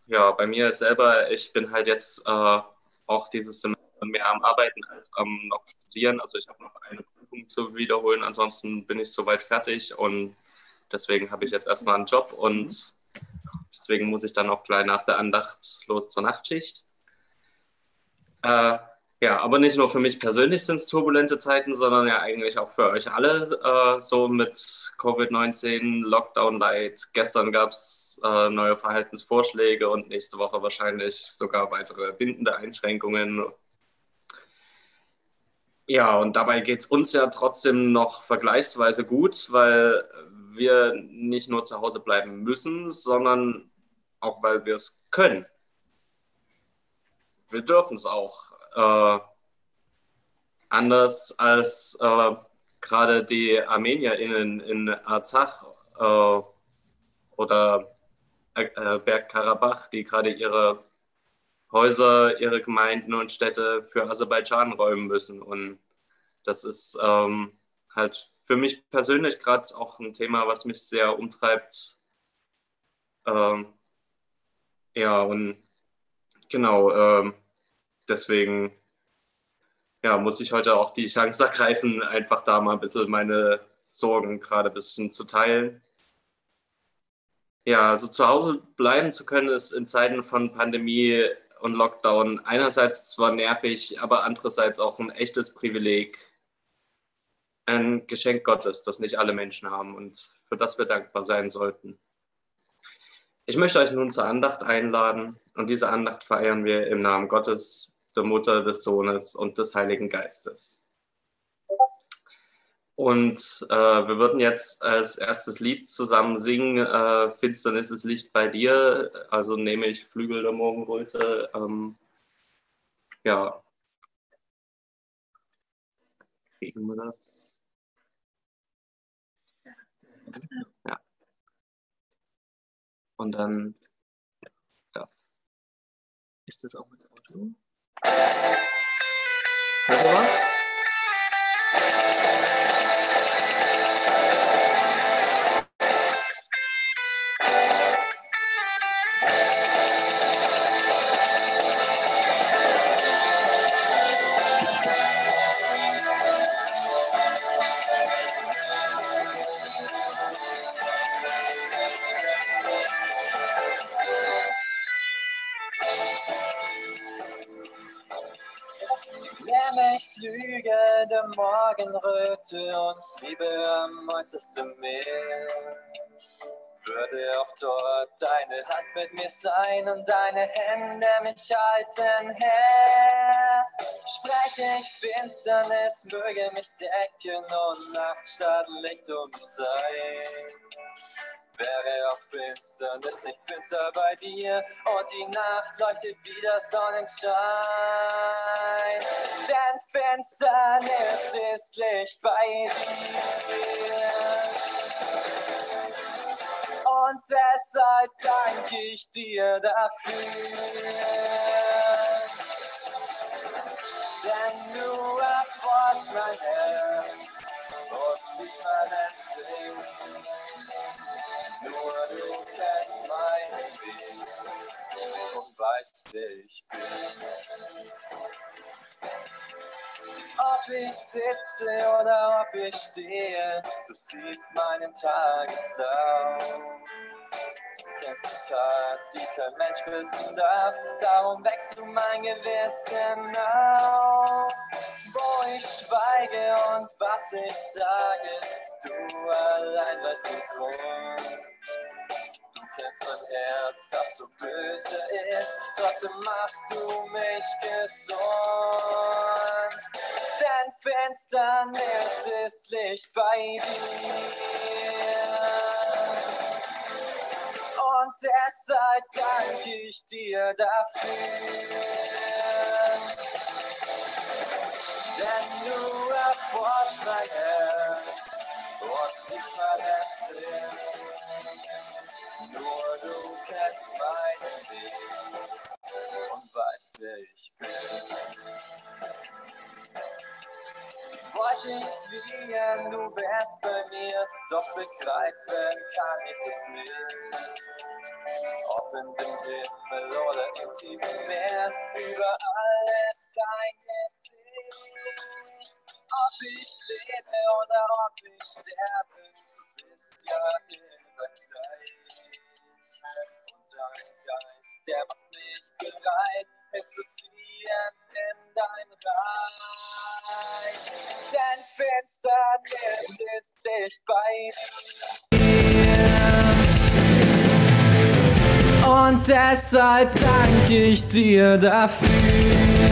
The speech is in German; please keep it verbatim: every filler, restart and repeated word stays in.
ja, bei mir selber, ich bin halt jetzt äh, auch dieses Semester mehr am Arbeiten als am noch studieren. Also ich habe noch eine Prüfung zu wiederholen, ansonsten bin ich soweit fertig und deswegen habe ich jetzt erstmal einen Job und deswegen muss ich dann auch gleich nach der Andacht los zur Nachtschicht. Äh, ja, aber nicht nur für mich persönlich sind es turbulente Zeiten, sondern ja eigentlich auch für euch alle. Äh, so mit Covid neunzehn, Lockdown Light. Gestern gab es äh, neue Verhaltensvorschläge und nächste Woche wahrscheinlich sogar weitere bindende Einschränkungen. Ja, und dabei geht es uns ja trotzdem noch vergleichsweise gut, weil wir nicht nur zu Hause bleiben müssen, sondern auch weil wir es können. Wir dürfen es auch. Äh, Anders als äh, gerade die ArmenierInnen in Arzach äh, oder äh, Bergkarabach, die gerade ihre Häuser, ihre Gemeinden und Städte für Aserbaidschan räumen müssen. Und das ist ähm, halt für mich persönlich gerade auch ein Thema, was mich sehr umtreibt. Ähm, ja, und genau, ähm, deswegen ja, muss ich heute auch die Chance ergreifen, einfach da mal ein bisschen meine Sorgen gerade ein bisschen zu teilen. Ja, also zu Hause bleiben zu können, ist in Zeiten von Pandemie und Lockdown einerseits zwar nervig, aber andererseits auch ein echtes Privileg, ein Geschenk Gottes, das nicht alle Menschen haben und für das wir dankbar sein sollten. Ich möchte euch nun zur Andacht einladen und diese Andacht feiern wir im Namen Gottes, der Mutter, des Sohnes und des Heiligen Geistes. Und äh, wir würden jetzt als erstes Lied zusammen singen, äh, Finsternis ist Licht bei dir, also nehme ich Flügel der Morgenröte. Ähm, ja, kriegen wir das? Ja, und dann das. Ist das auch mit Auto? Hört ihr was? Nehme ich Flügel der Morgenröte und Liebe am äußersten Meer. Würde auch dort deine Hand mit mir sein und deine Hände mich halten, Herr. Spreche ich Finsternis, möge mich decken und Nacht statt Licht um mich sein. Wäre auch Finsternis nicht finster bei dir und die Nacht leuchtet wieder Sonnenschein. Denn Finsternis ist Licht bei dir. Und deshalb danke ich dir dafür. Denn du erforscht mein Herz und siehst meinen Sinn. Nur du kennst meinen Weg und weißt, wer ich bin. Ob ich sitze oder ob ich stehe, du siehst meinen Tageslauf. Du kennst die Tat, die kein Mensch wissen darf, darum wächst du mein Gewissen auf. Wo ich schweige und was ich sage, du allein weißt den Grund. Du kennst mein Herz, das so böse ist, trotzdem machst du mich gesund. Denn Finsternis ist Licht bei dir. Und deshalb danke ich dir dafür. Denn du erforscht mein Herz und siehst mein Herz. Nur du kennst meinen Weg und weißt, wer ich bin. Wollte ich fliehen, du wärst bei mir, doch begreifen kann ich das nicht. Ob in dem Himmel oder im tiefen Meer, überall ist dein Gesicht. Ob ich lebe oder ob ich sterbe, du bist ja immer gleich. Und dein Geist, der macht mich bereit, mitzuziehen in dein Reich. Denn Finsternis ist nicht bei dir. Und deshalb danke ich dir dafür.